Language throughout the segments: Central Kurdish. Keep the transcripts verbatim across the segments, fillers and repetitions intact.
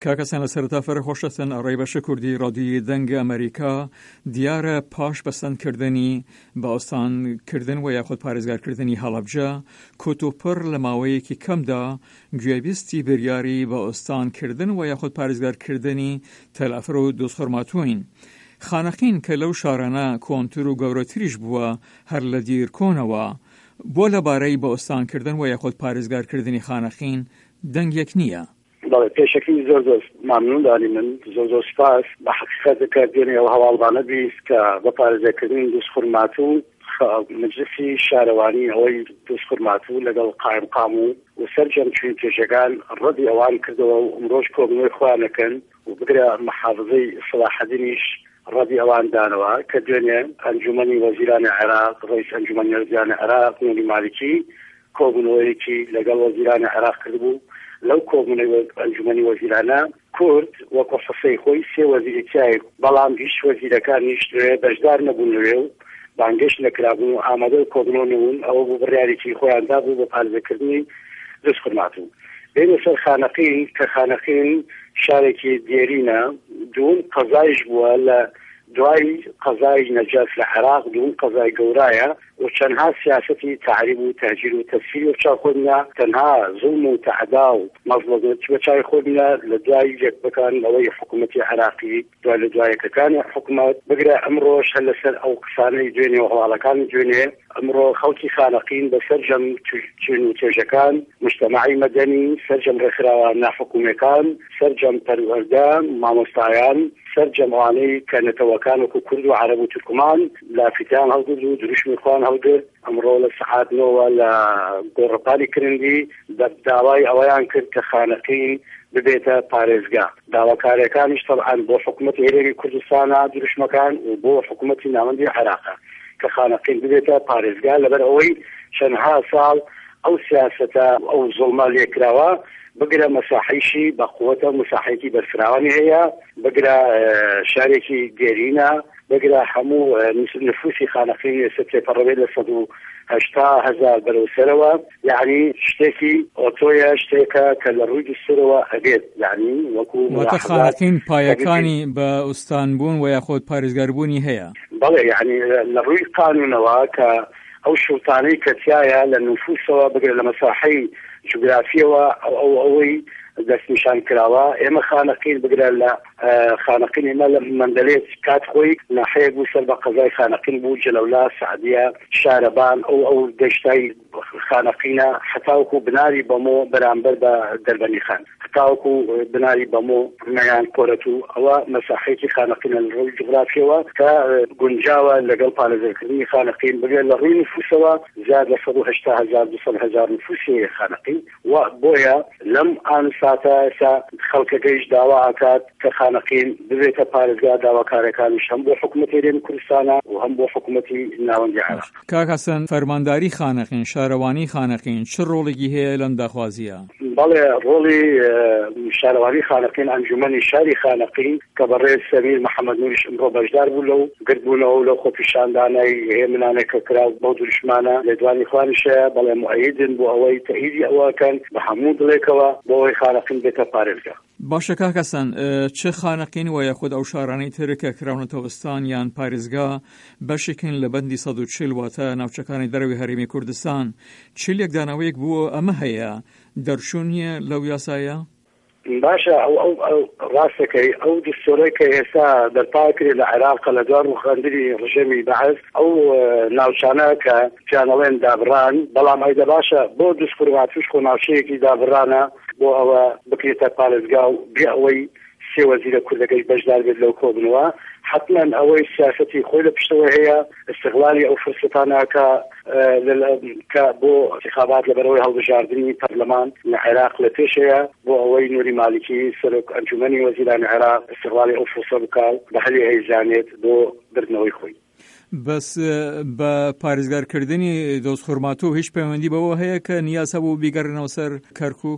کاکەسان لە سەرەتا فەرە خۆشەتن ئەڕێی بەشە کوردی ڕادیۆی دەنگە ئەمریکا دیارە پاش بەسەندکردنی باوەستانکردن و یاخود پارێزگارکردنی هەڵەبجە کۆتۆپڕ لە ماوەیەکی کەمدا گوێبیستی بریاری باوەستانکردن و یاخود پارێزگارکردنی تەلافر و دۆزخورماتووین. خانەقین کە لەو شارانە کۆنتر و گەورەتریش بووە هەر لە دیر کۆنەوە بۆ لەبارەی باوەستانکردن و یاخود پارێزگارکردنی خانەقین دەنگێک نییە. بەڵێ پێشەکەی زۆر زۆر مامنون دانی من زۆر زۆر سپاس بە حقیقەت کاردێنی ئەو هەواڵبانە بیست کە بە پارێزگارکردنی دۆزخورماتوو مجلسی شارەوانی ئەوەی دۆزخورماتوو لەگەڵ قایمقام و و سەرجەم چوین کێشەکان ڕەدی ئەوان کردەوە و ئەمڕۆژ کۆبنەوەی خۆیانەکەن و بگرە محافظەی سەلاحەدینیش ڕەدی ئەوان دانەوە کە دوێنێ ئەنجومەنی وەزیرانی عێراق ڕئیس ئەنجومەنی وەزیرانی عێراق نوری مالیکی کۆبنەوەیەکی لەگەڵ وەزیرانی عێراق کردبوو. لەو کۆبنەوەی ئەنجومەنی وەزیرانە کورد وەکو حسەی خۆی سێ وەزیری تایە بەڵام هیچ وەزیرەکانیش بەشدار نەبوون لەوێ و بانگەشت نەکرابوون و ئامادە کۆبنەوە نەبوون. ئەوە بۆ بڕیارێکی خۆیاندا بوو بە پارێزگارکردنی دۆزخورماتوو. بینە سەر خانەقین کە خانەقین شارێکی دیێرینە دوون قەزایش بووە لە دوای قەزای نەجاف لە عێراق دوون قەزای گەورایە و چەندها سیاسەتی تعریب و تهجیر و تەسفیر و چاخۆنە تەنها زوڵم و تەعدا و مەزڵەت بە چای خۆنە لە دوای یەک بکان ئەوەی حکوومەتی عێراقی دوای لە دوایەکەکانی حکوومەت بگرە ئەمڕۆژ هەر لەسەر ئەو قسانەی دوێنێ و هەواڵەکانی دوێنێ ئەمڕۆ خەڵکی خانەقین بە سەرجەم چین و چێژەکان مجتەمەعی مەدەنی سەرجەم ڕێکخراوە ناحکوومیەکان سەرجەم پەروەردە مامۆستایان سەرجەموانەی کە نەتەوەکان وەکو کورد و عەرەب و تورکمان لافیتیان هەڵگرت و دروشمی خوان هەڵگرت. ئەمڕۆ لە سەعاتنەوە لە گۆڕەپانی کرندی داوای ئەوەیان کرد کە خانەقین ببێتە پارێزگا. داواکاریەکانیش تەبعاً بۆ حکوومەتی هێرێمی کوردستانە دروشمەکان و بۆ حکوومەتی ناوەندی عێراقە کە خانەقین ببێتە پارێزگا لەبەر ئەوەی چەندها ساڵ ئەو سیاسەتە ئەو زوڵمە لێکراوە بگرە مەساحەیشی بە قووەتە مەساحەیەکی بەرفراوانی هەیە بگرە شارێکی گێرینە بگرە هەموو نفوسی خانەقین ێستا تێپەڕەبێت لە سەد و هەشتا هەزار بەرەوسەرەوە یعنی شتێکی ئۆتۆیە شتێکە کە لە ڕووی دستورەوە ئەبێت یعنی وەکو وەکو خانەقین پایەکانی بە ئوستانبوون و یاخۆت پارێزگاربوونی هەیە. بەڵێ یعنی لە ڕووی قانونەوە کە ئەو شوتانەی کەتیایە لە نفوسەوە بگرە لە مەساحەی جوگرافیەوە ئەو ئەوەی دەستنیشان کراوە ئێمە خانەقین بگرە لە خانەقین ئێمە لە مەندەلێت کات خۆی ناحەیەک بوو سەر بە قەزای خانەقین بوو جەلەولا سعدیە شارەبان ئەو ئەو دەشتای خانەقینە حتاوەکو بناری بەمۆ بەرامبەر بە دەربەنی خان حتاوەکو بناری بەمۆ مەیان کۆرەت و ئەوە مەساحەیەکی خانەقینە لە ڕووی جوگرافیەوە کە گونجاوە لەگەڵ پارێزگارکردنی خانەقین بگرێت لە ڕووی نفوسەوە زیاد لە سەد و هەشتا هەزار دووسەد هەزار نفوسی خانەقین و بۆیە لەم ئان ساتە ئێستا خەڵکەکەیش داوا ئاکات کە خانەقین ببێتە پارێزگا داواکارەکانیش هەم بۆ حکوومەتی هێرێمی کوردستانە و هەم بۆ حکوومەتی ناوەندی عێراق. کاک حەسەن فەرمانداری خانەقین شارەوانی خانەقین چ ڕۆڵێکی هەیە لەم داخوازیە؟ بەڵێ ڕۆڵی شارەوانی خانەقین ئەنجومەنی شاری خانەقین کە بەڕێز سەمیر محەممەد نوریش ئەمڕۆ بەشدار بوو لەو گرتبوونەوە و لەو خۆپیشاندانای هێمنانێک کە کراو بەو دروشمانە لێدوانی خوانیشە بەڵێ مؤیدن بۆ ئەوەی تەئیدی ئەوەکەن بە هەموو دڵێکەوە بۆ ئەوەی خانەقین بێتە پارێزگا. باشە کاک حەسەن چه خانەقین و یاخود ئەو شارانەی تر کە کراونەتە وەستان یان پارێزگا بەشێکن لە بەندی سەد و چل واتە ناوچەکانی دەرەوی هەرێمی کوردستان چلێک داناوەیەک بووە ئەمە هەیە دەرچوون نییە لەو یاسایە؟ باشە ئەو ئەو ڕاستەکەی ئەو دستورەی کە ئێستا دەرپاکرێت لە عێراق لە دوار ڕوخاندنی ڕژێمی بەعەز ئەو ناوچانە کە پیانەڵێن دابڕان بەڵام ئەیدە باشە بۆ دۆزخورماتووش خۆ ناوچەیەکی دابڕانە بۆ ئەوە بکرێتە پارێزگا و بێ ئەوەی سێ وەزیرە کوردەکەی بەشدار بێت لەو کۆبنەوە حتما ئەوەی سیاسەتی خۆی لە پشتەوە هەیە استقلالی ئەو فرسەتانە کە کە بۆ انتخابات لەبەرەوەی هەڵبژاردننی پەرلەمان لە عێراق لە پێشەیە بۆ ئەوەی نوری مالیکی سەرۆک ئەنجومەنی وەزیرانی عێراق استقلالی ئەو فرسە بکات بە هەلی هەیزانێت بۆ بردنەوەی خۆی. بەس بە پارێزگارکردنی دۆزخورماتوو هیچ پەیوەندی بەوە هەیە کە نیاز هەبوو بیگەڕێنەوە سەر کەرکووک؟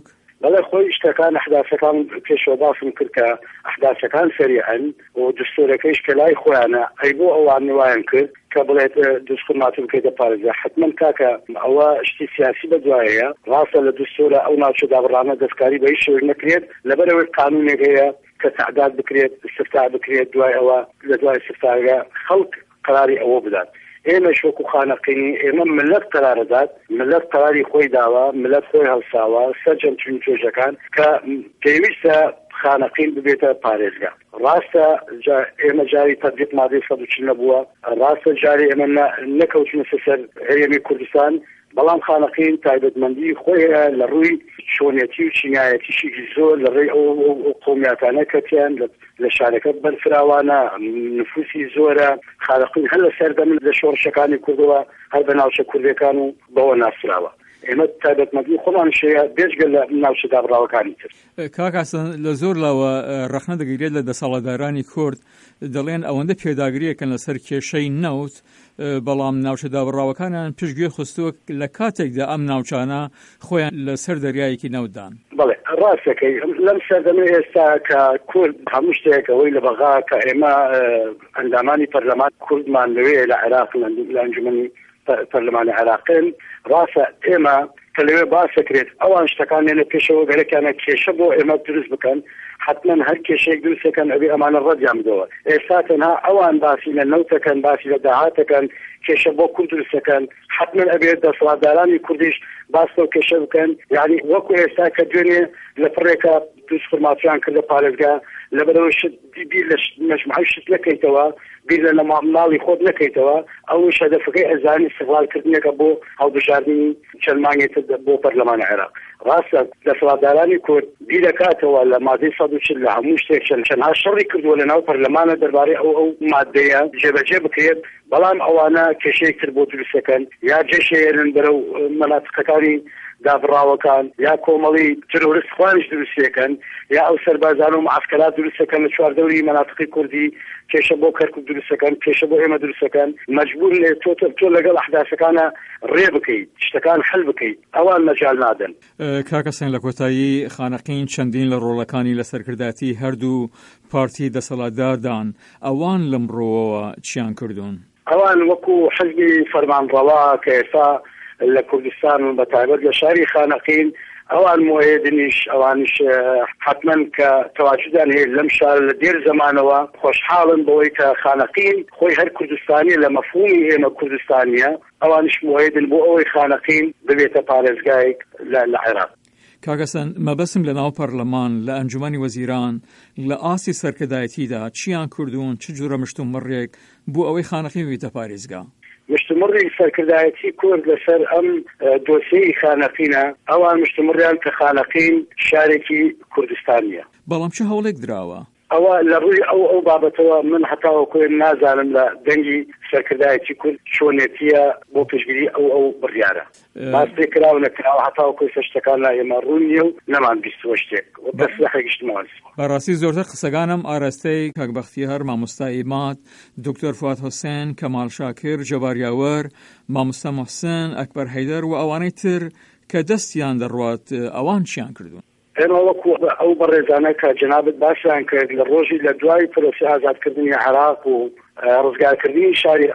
بەڵێ خۆی شتەکان ئەحداثەکان پێشەوە باسم کرد کە ئەحداثەکان سەریعن و دستورەکەیش کە لای خۆیانە ئەی بۆ ئەوان وایان کرد کە بڵێت دەستخورمات بکەیتە پارێزگا حتمەن کاکە ئەوە شتی سیاسی بەدوایەیە ڕاستە لە دستورە ئەو ناوچە دابڕانە دەستکاری بە هیچ شێوەیەک نەکرێت لەبەرەوەی قانونێک هەیە کە تعداد بکرێت استفتاء بکرێت دوای ئەوە لە دوای استفتاء خەڵک قراری ئەوە بدات. ئێمەش وەکو خانەقینی ئێمە ملت قرارەدات، ملت قراری خۆی داوە، ملت خۆی هەڵساوە سەرجەم چون توێژەکان کە پێویستە خانەقین ببێتە پارێزگا. ڕاستە ئێمە جاری تەطبیق مادەی سەد و چل نەبووە، ڕاستە جاری ئێمە نەکەوتنە سەر هەرێمی کوردستان، بەڵام خانەقین تایبەتمەندی خۆیە لە ڕووی چۆنیەتی و چینایەتیشی زۆر لە ڕێی ئەو قۆمیاتانە کەتیان لە شارەکە بەرفراوانە نفوسی زۆرە. خانەقین هەر لە سەردەمن لە شۆڕشەکانی کوردەوە هەر بە ناوچە کوردەکان و بەوە ناسراوە. ئێمە تایبەتمەندی خۆمان شەیە بێجگە لە ناوچە دابڕاوەکانی تر. کاکاسن لە زۆر لاوە ڕەخنە دەگیرێت لە دەسەڵاتدارانی کورد دەڵێن ئەوەندە پێداگریەکەن لەسەر کێشەی نەوت، بەڵام ناوچە دابڕاوەکانیان پشتگوێ خستووە لە کاتێکدا ئەم ناوچانە خۆیان لەسەر دەریایەکی نەودان. بەڵێ ڕاستەکەی لەم سەردەمە ئێستا کە کورد هەموو شتێکەوەی لە بەغا کە ئێمە ئەندامانی پەرلەمان کوردمان لەوێ لە عێراق لە ئەنجومەنی پەرلەمانی عێراقین، ڕاستە ئێمە کە لەوێ باسەکرێت ئەوان شتەکانێنە پێشەوە گەرەکانە کێشە بۆ ئێمە دروست بکەن، حتمما هەر کێشەیەک دروستەکەن ئەبێ ئەمانە ڕەتیان بدەوە. ئێستا تەنها ئەوان باسی لە نەوتەکەن، باسی لە داهاتەکەن، کێشە بۆ کورد دروستەکەن، حتمما ئەبێت دەسەڵاتدارانی کوردیش باس بۆ کێشە بکەن. یعنی وەکو ئێستا کە دوێنێ لە پڕێکە دروستخورماتیان کرد لە پارێزگا لەبەرەوەی بیر لە مەجموعەی شت نەکەیتەوە، بیر لە ماڵی خۆت نەکەیتەوە، ئەوش هەدەفەکەی ئەزانی استقلالکردنێکە بۆ هەڵبژاردننی چەندمانگێتر بۆ پەرلەمانی عێراق. ڕاستە دەسەڵاتدارانی کورد بیر دەکاتەوە لە مادەی سەد و چل لە هەموو شتێک چەندها شەڕی کردووە لە ناو پەرلەمانە دەربارەی ئەو ئەو مادەیە جێبەجێ بکرێت، بەڵام ئەوانە کێشەیەکتر بۆ دروستەکەن، یا جێشێنن بەرەو مەناتقەکانی دابڕاوەکان، یا کۆمەڵی ترۆریست خوانش دروستەکەن، یا ئەو سەربازان و معسکەرات دروستەکەن لە چواردەوری مەناتقی کوردی، کێشە بۆ کەرکوب دروستەکەن، کێشە بۆ ئێمە دروستەکەن. مەجبور لێ تۆ تۆ لەگەڵ ئەحداثەکانە ڕێ بکەیت، شتەکان حل بکەیت، ئەوان مەجال نادەن. کاکەسەن لە کۆتایی خانەقین چەندین لە ڕۆڵەکانی لە سەرکرداتی هەردوو پارتی دەسەڵاتداردان، ئەوان لەمڕۆوە چیان کردوون؟ ئەوان وەکو حزبی فەرمانڕەوا کە ئێستا لە کوردستان و بەتایبەت لە شاری خانەقین ئەوان مۆیدنیش ئەوانش حتمما کە تەواجدیان هەیە لەم شار لە دێر زمانەوە خۆشحاڵن بەوەی کە خانەقین خۆی هەر کوردستانی لە مەفهومی ئێمە کوردستانیە، ئەوانش مۆیدن بۆ ئەوەی خانەقین ببێتە پارێزگایەک لە عێراق. کاکەسەن مەبەسم لە ناو پەرلەمان لە ئەنجومەنی وەزیران لە ئاسی سەرکردایەتیدا چیان کردوون، چ جوورە مشتومڕێک بۆ ئەوەی خانەقین بێتە پارێزگا؟ مشتمڕی سەرکردایەتی کورد لەسەر ئەم دۆسیەی خانەقینە، ئەوان مشتمڕیان کە خانەقین شارێکی کوردستانیە. بەڵام چه هەوڵێک دراوە؟ ئەوە لە ڕووی ئەو ئەو بابەتەوە من هەتاوەکوێ نازانم لە دەنگی سەرکردایەتی کورد چۆنێتیە بۆ پشتگیری ئەو ئەو بڕیارە. باس پێکراوە نەکراوە هەتاوەکوێ سەر شتەکان لا ئێمە ڕوون نییە و نەمان بیستوە شتێک بەسلحێکیشتماوە. بەڕاستی زۆرتر قسەگانم ئاراستەی کاک بەختیار، مامۆستا ئیماد، دکتۆر فواد حوسێن، کەمال شاکر، جەباریاوەر، مامۆستا موحسن، ئەکبەر حەیدەر و ئەوانەی تر کە دەستیان دەڕوات، ئەوان چیان کردوون؟ ئێمە وەکو ئەو بەڕێزانە کە جەنابەت باسییان کرد لە ڕۆژی لە دوای پرۆسی ئازادکردنی عێراق و ڕزگارکردنی شاری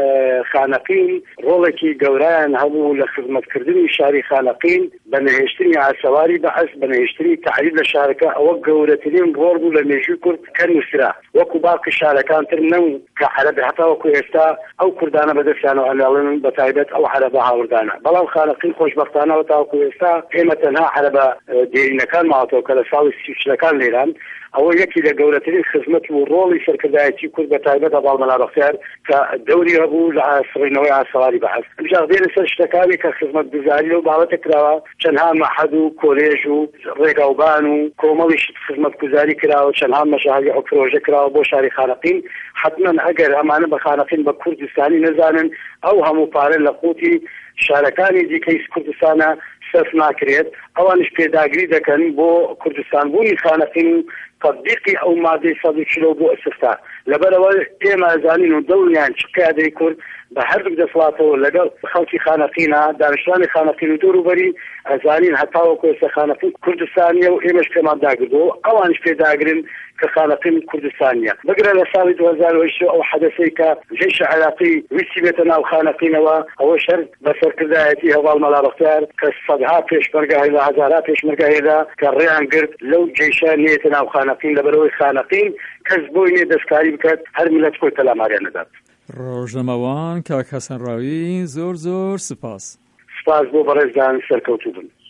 خانەقین ڕۆڵێکی گەورەیان هەبوو لە خزمەتکردنی شاری خانەقین بە نەهێشتنی ئاسەواری بەعەز، بە نەهێشتنی تعریب لە شارەکە. ئەوە گەورەترین ڕۆڵ بوو لە مێژووی کورد کە نووسرا، وەکو باقی شارەکان تر نەو کە عەرەب هەتا وەکو ئێستا ئەو کوردانە بەدەستیانەوە ئەناڵن بەتایبەت ئەو عەرەبە هاوردانە. بەڵام خانەقین خۆشبەختانەوە تاوەکو ئێستا ئێمە تەنها عەرەبە دێرینەکان ماوەتەوە کە لە ساڵی سی چلەکان لێران. ئەوە یەکی لە گەورەترین خزمەت و ڕۆڵی سەرکردایەتی کورد بەتایبەت هەواڵمەلا بەختیار کە دەوری هەبوو لە سڕینەوەی ئاسەواری بەعەز. ئەمجار دێنە سەر شتەکانی کە خزمەتگوزاری لەو بابەتە کراوە، چەندها مەحەد و کۆلێژ و ڕێگاوبان و کۆمەڵی شت خزمەتگوزاری کراوە، چەندها مەشاهدی ئەو پرۆژە کراوە بۆ شاری خانەقین. حتمما ئەگەر ئەمانە بە خانەقین بە کوردستانی نەزانن، ئەو هەموو پارە لە قوتی شارەکانی دیکەی کوردستانە سەف ناکرێت ئەوانش پێداگری دەکەن بۆ کوردستان بوونی خانەقین و تطبیقی ئەو مادەی سەد و چل بۆ ئەسفتا لەبەرەوە ئێمە ئەزانین و دڵنیان چ قیادەی کورد بە هەردوو دەسڵاتەوە لەگەڵ خەڵکی خانەقینە دانیشتوانی خانەقین و دووروبەری ئەزانین هەتاوەکو ئێستا خانەقین کوردستانیە و ئێمەش پێمان داگردەوە ئەوانش پێداگرن کە خانەقین کوردستانیە بگرە لە ساڵی دوو هەزار و هەشت ئەو حەدەسەی کە جێش عێراقی ویستی بێتە ناو خانەقینەوە ئەوە شەر بەسەرکردایەتی هەواڵ مەلا بەختیار کە سەدها پێشمەرگە هەیە هەزارها پێشمەرگە هەیە کە ڕێیان گرت لەو جێشە نێتە ناو خانەقین لەبەرەوەی خانەقین کەس بۆی نێ دەستکاری بکات هەر میلەت خۆی تەلاماریان نەدات. ڕۆژنەمەوان کاک حەسەن ڕاوی زۆر زۆر سپاس. سپاس بۆ بەڕێزدان سەرکەوتوو بن.